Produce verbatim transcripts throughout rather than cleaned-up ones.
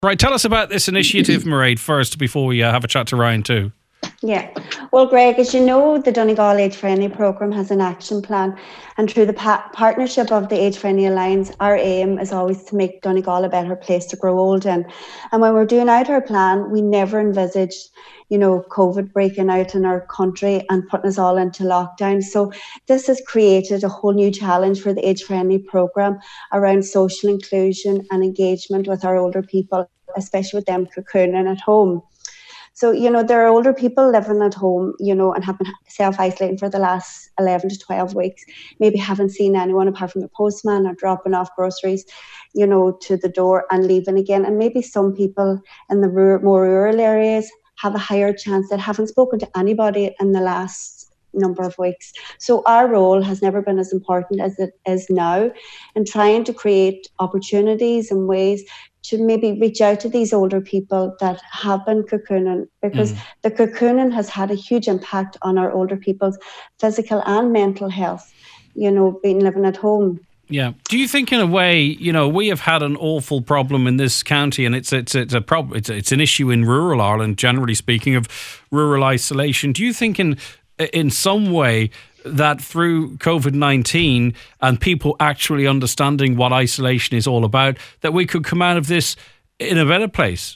Right, tell us about this initiative, Mairead, first, before we uh, have a chat to Ryan too. Yeah, well, Greg, as you know, the Donegal Age Friendly Programme has an action plan, and through the pa- partnership of the Age Friendly Alliance, our aim is always to make Donegal a better place to grow old in. And when we're doing out our plan, we never envisaged, you know, COVID breaking out in our country and putting us all into lockdown. So this has created a whole new challenge for the Age Friendly Programme around social inclusion and engagement with our older people, especially with them cocooning at home. So, you know, there are older people living at home, you know, and have been self-isolating for the last eleven to twelve weeks, maybe haven't seen anyone apart from the postman or dropping off groceries, you know, to the door and leaving again. And maybe some people in the rural, more rural areas have a higher chance that haven't spoken to anybody in the last number of weeks. So our role has never been as important as it is now in trying to create opportunities and ways to maybe reach out to these older people that have been cocooning, because mm. the cocooning has had a huge impact on our older people's physical and mental health, you know, being living at home. Yeah. Do you think, in a way, you know, we have had an awful problem in this county, and it's it's it's a problem. It's it's an issue in rural Ireland, generally speaking, of rural isolation. Do you think, in in some way, that through COVID nineteen and people actually understanding what isolation is all about, that we could come out of this in a better place?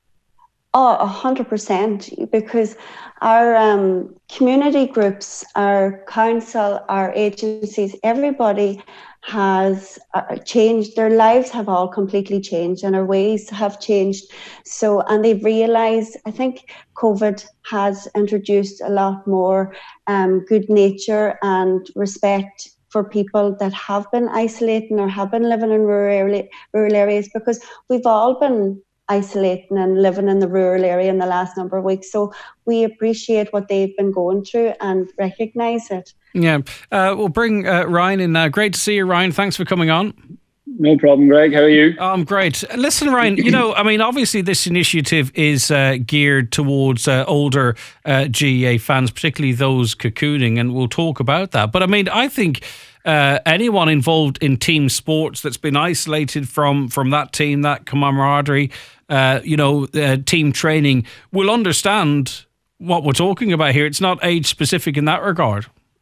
Oh, a hundred percent, because our um, community groups, our council, our agencies, everybody has uh, changed. Their lives have all completely changed, and our ways have changed. So, and they've realised, I think COVID has introduced a lot more um, good nature and respect for people that have been isolating or have been living in rural, rural areas, because we've all been isolating and living in the rural area in the last number of weeks. So we appreciate what they've been going through and recognise it. Yeah. Uh, we'll bring uh, Ryan in now. Great to see you, Ryan. Thanks for coming on. No problem, Greg. How are you? I'm great. Listen, Ryan, you know, I mean, obviously this initiative is uh, geared towards uh, older uh, G A A fans, particularly those cocooning, and we'll talk about that. But I mean, I think uh, anyone involved in team sports that's been isolated from, from that team, that camaraderie, uh, you know, uh, team training, will understand what we're talking about here. It's not age specific in that regard.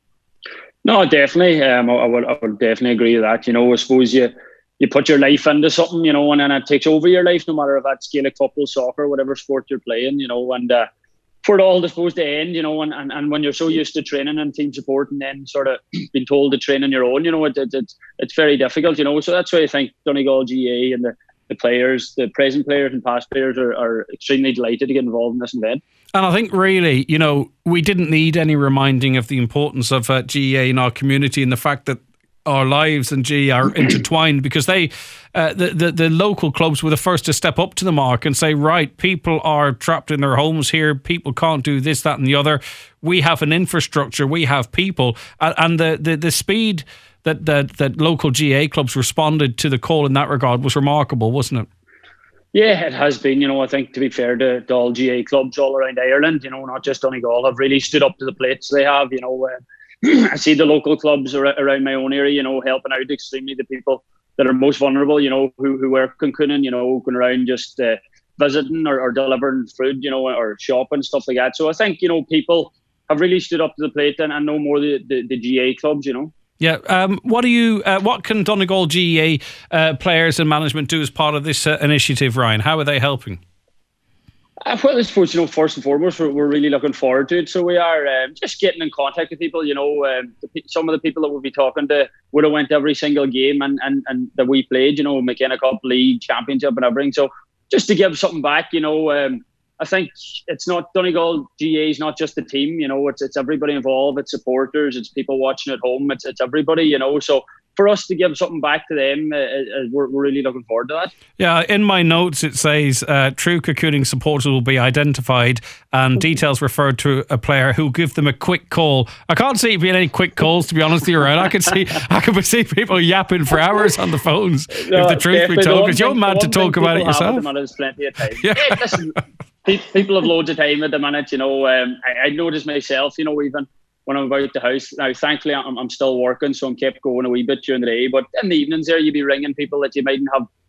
No, definitely. Um, I, I would, I would definitely agree with that. You know, I suppose you you put your life into something, you know, and then it takes over your life, no matter if that's Gaelic football, soccer, whatever sport you're playing, you know, and uh, for it all to supposed to end, you know, and, and, and when you're so used to training and team support and then sort of being told to train on your own, you know, it, it, it's it's very difficult, you know. So that's why I think Donegal G A A and the, the players, the present players and past players are, are extremely delighted to get involved in this event. And I think really, you know, we didn't need any reminding of the importance of uh, G A A in our community and the fact that our lives and G A A are intertwined, because they, uh, the, the the local clubs were the first to step up to the mark and say, right, people are trapped in their homes here. People can't do this, that and the other. We have an infrastructure. We have people. And the, the, the speed that, that, that local G A A clubs responded to the call in that regard was remarkable, wasn't it? Yeah, it has been. You know, I think, to be fair to, to all G A A clubs all around Ireland, you know, not just Donegal, have really stood up to the plates. They have, you know, uh, I see the local clubs around my own area, you know, helping out extremely the people that are most vulnerable, you know, who, who are cocooning, you know, going around just uh, visiting or, or delivering food, you know, or shopping, stuff like that. So I think, you know, people have really stood up to the plate and, and know more the, the, the G A A clubs, you know. Yeah. Um, what do you? Uh, what can Donegal G A A uh, players and management do as part of this uh, initiative, Ryan? How are they helping? Uh, well, I suppose, you know, first and foremost, we're, we're really looking forward to it. So we are um, just getting in contact with people. You know, um, the, some of the people that we'll be talking to would have went to every single game and, and, and that we played. You know, McKenna Cup, League, Championship, and everything. So just to give something back, you know. Um, I think it's not Donegal G A A is not just the team, you know, it's it's everybody involved, it's supporters, it's people watching at home, it's it's everybody, you know. So for us to give something back to them, uh, uh, we're, we're really looking forward to that. Yeah, in my notes it says uh, true cocooning supporters will be identified and details referred to a player who'll give them a quick call. I can't see it being any quick calls, to be honest with you, right? I can see I can see people yapping for hours on the phones, no, if the truth be told, because you're mad to talk about it yourself. There's plenty of time. Yeah. Yeah, listen, people have loads of time at the minute, you know. Um, I, I noticed myself, you know, even when I'm about the house. Now, thankfully, I'm, I'm still working, so I'm kept going a wee bit during the day. But in the evenings there, you'd be ringing people that you mightn't have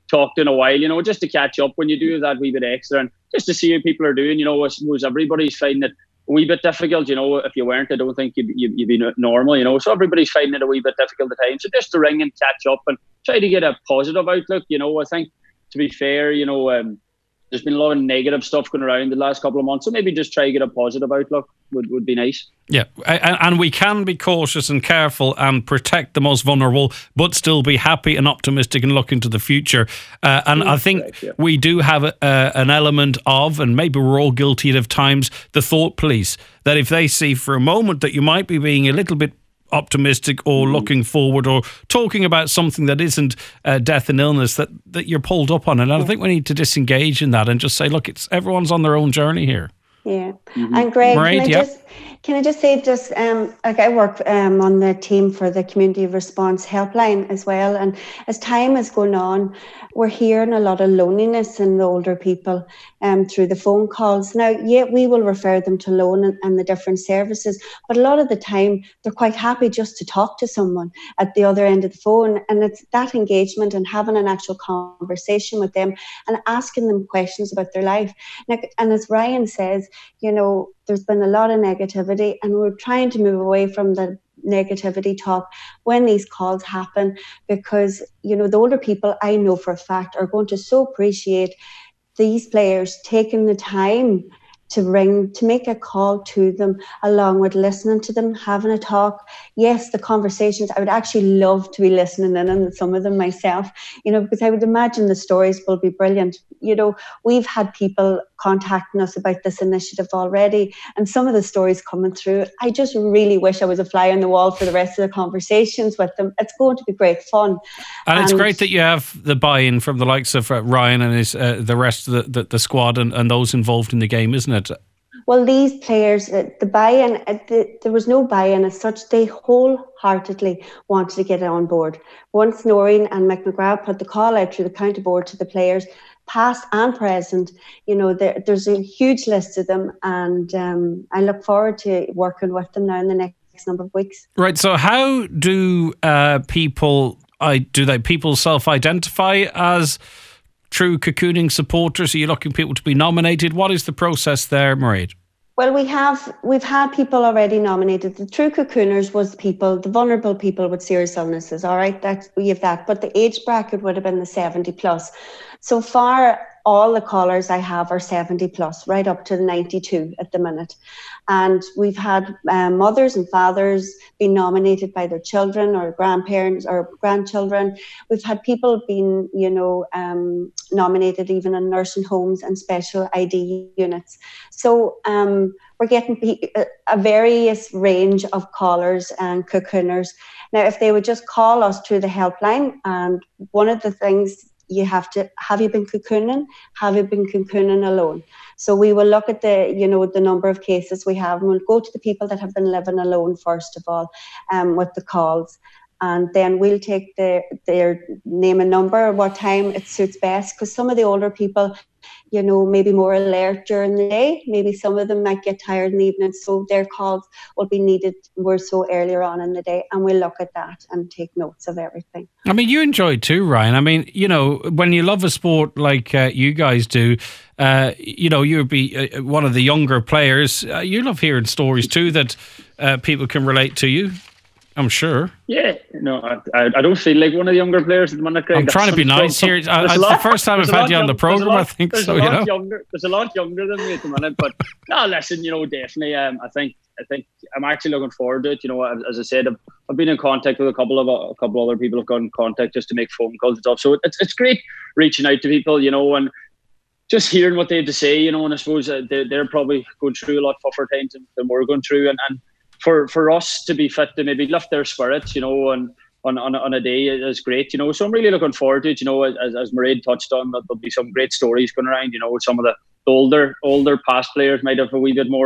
talked in a while, you know, just to catch up when you do that wee bit extra and just to see how people are doing. You know, I suppose everybody's finding it a wee bit difficult. You know, if you weren't, I don't think you'd, you'd, you'd be normal, you know. So everybody's finding it a wee bit difficult at times. So just to ring and catch up and try to get a positive outlook, you know. I think, to be fair, you know, um, there's been a lot of negative stuff going around the last couple of months. So maybe just try to get a positive outlook would, would be nice. Yeah, and, and we can be cautious and careful and protect the most vulnerable, but still be happy and optimistic and look into the future. Uh, and I think correct, yeah. we do have a, uh, an element of, and maybe we're all guilty of times, the thought police, that if they see for a moment that you might be being a little bit optimistic or mm. looking forward or talking about something that isn't uh, death and illness, that, that you're pulled up on. And I think we need to disengage in that and just say, look, it's everyone's on their own journey here. Yeah. Mm-hmm. And Greg, Mairead, can, I yep. just, can I just say, just um, like I work um, on the team for the Community Response Helpline as well. And as time is going on, we're hearing a lot of loneliness in the older people um, through the phone calls. Now, yeah, we will refer them to loan and, and the different services, but a lot of the time they're quite happy just to talk to someone at the other end of the phone. And it's that engagement and having an actual conversation with them and asking them questions about their life. Now, and as Ryan says, you know, there's been a lot of negativity and we're trying to move away from the negativity talk when these calls happen, because, you know, the older people, I know for a fact, are going to so appreciate these players taking the time to ring, to make a call to them, along with listening to them, having a talk. Yes, the conversations, I would actually love to be listening in on some of them myself, you know, because I would imagine the stories will be brilliant. You know, we've had people contacting us about this initiative already, and some of the stories coming through, I just really wish I was a fly on the wall for the rest of the conversations with them. It's going to be great fun. And, and it's great that you have the buy-in from the likes of uh, Ryan and his, uh, the rest of the, the, the squad and, and those involved in the game, isn't it? Well, these players, uh, the buy-in, uh, the, there was no buy-in as such. They wholeheartedly wanted to get on board. Once Noreen and Mick McGrath put the call out through the county board to the players, past and present, you know, there, there's a huge list of them, and um, I look forward to working with them now in the next number of weeks. Right. So, how do uh, people? I do they people self-identify as true cocooning supporters? Are you looking people to be nominated? What is the process there, Mairead? Well, we have, we've had people already nominated. The true cocooners was people, the vulnerable people with serious illnesses, all right? That's, we have that. But the age bracket would have been the seventy plus. So far, all the callers I have are seventy plus, right up to ninety-two at the minute. And we've had um, mothers and fathers being nominated by their children or grandparents or grandchildren. We've had people being, you know, um, nominated even in nursing homes and special I D units. So um, we're getting a, a various range of callers and cocooners. Now, if they would just call us through the helpline, and one of the things you have to, have you been cocooning? Have you been cocooning alone? So we will look at the, you know, the number of cases we have, and we'll go to the people that have been living alone first of all, um, with the calls. And then we'll take their, their name and number, what time it suits best, because some of the older people, you know, maybe more alert during the day. Maybe some of them might get tired in the evening, so their calls will be needed more so earlier on in the day, and we'll look at that and take notes of everything. I mean, you enjoy too, Ryan. I mean, you know, when you love a sport like uh, you guys do, uh, you know, you'd be uh, one of the younger players. Uh, you love hearing stories too that uh, people can relate to you, I'm sure. Yeah, no, I, I don't feel like one of the younger players at the minute, Craig. I'm trying to be nice here. I, it's lot, the first time I've had you on the programme, I think. So, you know. Younger, there's a lot younger than me at the minute, but no, listen, you know, definitely. Um, I think, I think I'm actually looking forward to it. You know, as, as I said, I've, I've been in contact with a couple of a couple other people who've got in contact just to make phone calls and stuff. So it's it's great reaching out to people, you know, and just hearing what they have to say, you know. And I suppose uh, they're, they're probably going through a lot tougher times than, than we're going through, and and. For, for us to be fit to maybe lift their spirits, you know, and on, on, on a day is great, you know. So I'm really looking forward to it, you know, as, as Mairead touched on, that there'll be some great stories going around, you know. Some of the older older past players might have a wee bit more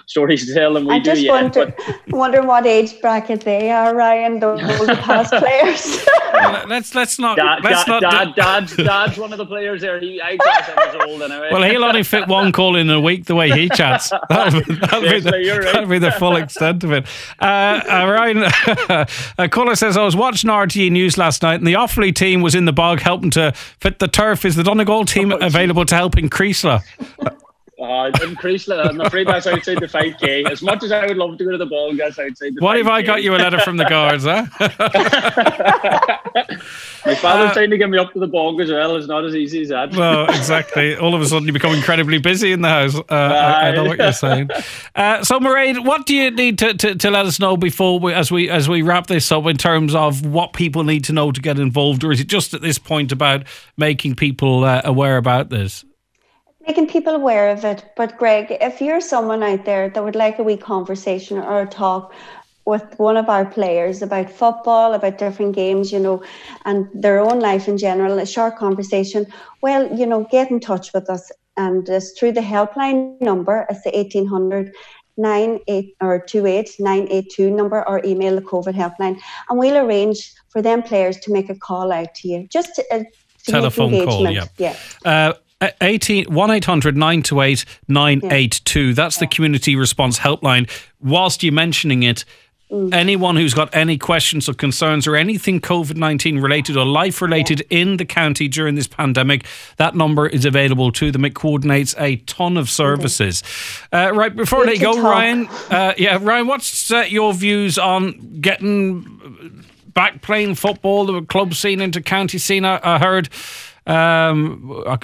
stories to tell than we I do. just Yeah, wonder, wonder what age bracket they are, Ryan. Those older past players. Well, let's let's not Dad, let's dad, not. dad, dad's, dad's one of the players there. He, I class him as old anyway. Well, he'll only fit one call in a week the way he chats. That'll, be- that'll, be, Yes, the, you're right. that'll be the full extent of it. Uh, uh, Ryan, a caller says, I was watching R T E News last night and the Offaly team was in the bog helping to fit the turf. Is the Donegal team available to help in Creasla? Uh, in Creasla, I'm afraid that's outside the five K. As much as I would love to go to the ball, that's outside the What five K. if I got you a letter from the guards, huh? My father's Uh, trying to get me up to the bog as well. It's not as easy as that. Well, exactly. All of a sudden you become incredibly busy in the house. Uh, I, I know what you're saying. Uh, so, Mairead, what do you need to, to, to let us know before we, as we as we wrap this up in terms of what people need to know to get involved, or is it just at this point about making people uh, aware about this? Making people aware of it. But Greg, if you're someone out there that would like a wee conversation or a talk with one of our players about football, about different games, you know, and their own life in general, a short conversation, well, you know, get in touch with us. And it's through the helpline number, it's the eighteen hundred nine eight or two eight nine eight two number, or email the COVID helpline. And we'll arrange for them players to make a call out to you. Just to, uh, to Telephone make call, engagement. yeah. Yeah. Uh, one eight hundred nine two eight nine eight two. That's the community response helpline. Whilst you're mentioning it, mm. anyone who's got any questions or concerns or anything COVID nineteen related or life related yeah. in the county during this pandemic, that number is available to them. It coordinates a ton of services. Mm-hmm. Uh, right, before I let you go, talk. Ryan, uh, yeah, Ryan, what's uh, your views on getting back playing football, the club scene into county scene? I, I heard Um, a,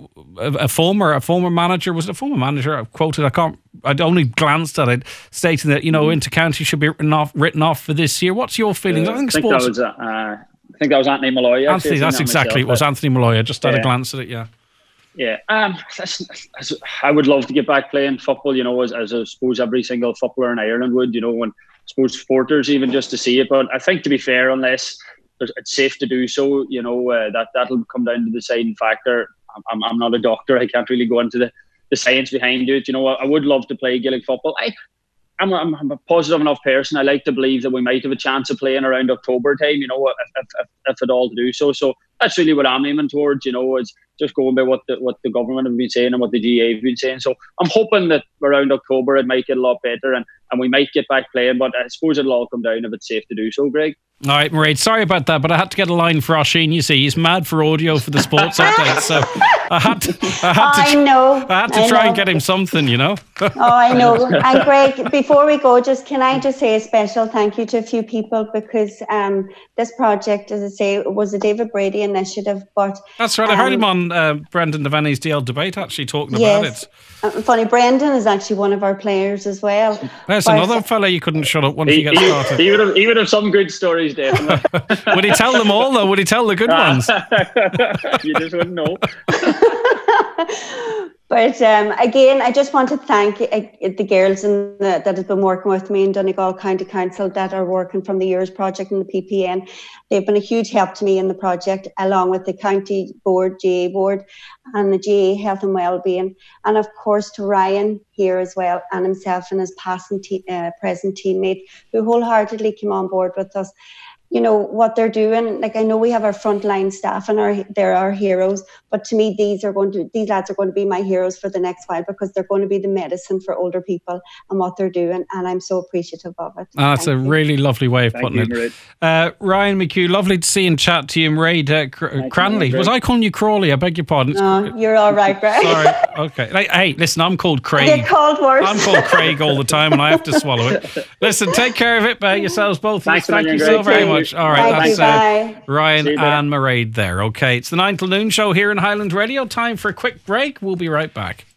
a former a former manager was it a former manager I quoted I can't I'd only glanced at it stating that you know inter-county should be written off written off for this year. What's your feelings? Uh, I think, I think sports. That was, uh, I think that was Anthony Malloy. Anthony, that's that exactly myself, it was Anthony Malloy. I just had yeah. a glance at it. Yeah. Yeah, um, that's, that's, I would love to get back playing football. You know, as, as I suppose every single footballer in Ireland would. You know, when I suppose supporters even just to see it. But I think to be fair, unless it's safe to do so, you know, uh, that that'll come down to the deciding factor. I'm I'm not a doctor. I can't really go into the, the science behind it. You know, I, I would love to play Gaelic football. I I'm a, I'm a positive enough person. I like to believe that we might have a chance of playing around October time. You know, if if, if, if at all to do so. So that's really what I'm aiming towards. You know, is just going by what the what the government have been saying and what the G A A have been saying. So I'm hoping that around October it might get a lot better and, and we might get back playing. But I suppose it'll all come down if it's safe to do so, Greg. All right, Mairead, sorry about that, but I had to get a line for Oisín. You see, he's mad for audio for the sports update, so I had to, I had to, I know. I had to I try know. and get him something, you know. Oh, I know. And Greg, before we go, just can I just say a special thank you to a few people because um, this project, as I say, was a David Brady initiative. But that's right. I um, heard him on uh, Brendan Devaney's D L debate actually talking yes. about it. Uh, funny, Brendan is actually one of our players as well. There's but, another fella you couldn't shut up once He, you get he, started. he, would have, he would have some good stories, definitely. Would he tell them all, though? Would he tell the good ones? You just wouldn't know. But um, again, I just want to thank uh, the girls in the, that have been working with me in Donegal County Council that are working from the Years Project and the P P N. They've been a huge help to me in the project, along with the County Board, G A A Board, and the G A A Health and Wellbeing, and of course to Ryan here as well, and himself and his past and te- uh, present teammate who wholeheartedly came on board with us. You know, what they're doing, like I know we have our frontline staff and our, they're our heroes, but to me, these are going to, these lads are going to be my heroes for the next while because they're going to be the medicine for older people and what they're doing. And I'm so appreciative of it. Oh, that's Thank a you. really lovely way of Thank putting you, it. Uh, Ryan McHugh, lovely to see and chat to you. Mairead uh, Cr- Cranley. You, Was I calling you Crawley? I beg your pardon. No, you're all right, Greg. Sorry. Okay. Hey, hey, listen, I'm called Craig. I get called worse. I'm called Craig all the time and I have to swallow it. Listen, take care of it, uh, yourselves both. Thanks Thank you Greg. so very much. All right. Thank that's you, uh, Ryan you, and Mairead there. Okay. It's the nine till noon show here in Highland Radio. Time for a quick break. We'll be right back.